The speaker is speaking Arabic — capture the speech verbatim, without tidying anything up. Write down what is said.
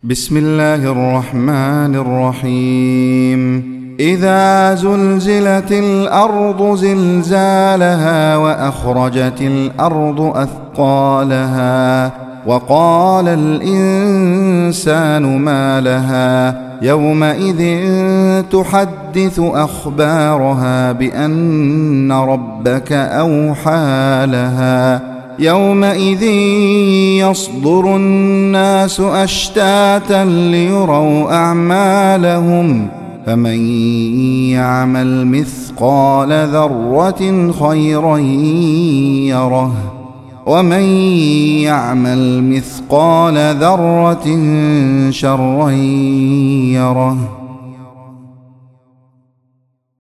بسم الله الرحمن الرحيم إذا زلزلت الأرض زلزالها وأخرجت الأرض أثقالها وقال الإنسان ما لها يومئذ تحدث أخبارها بأن ربك أوحى لها يومئذ يصدر الناس أشتاتا ليروا أعمالهم فمن يعمل مثقال ذرة خيرا يره ومن يعمل مثقال ذرة شرا يره.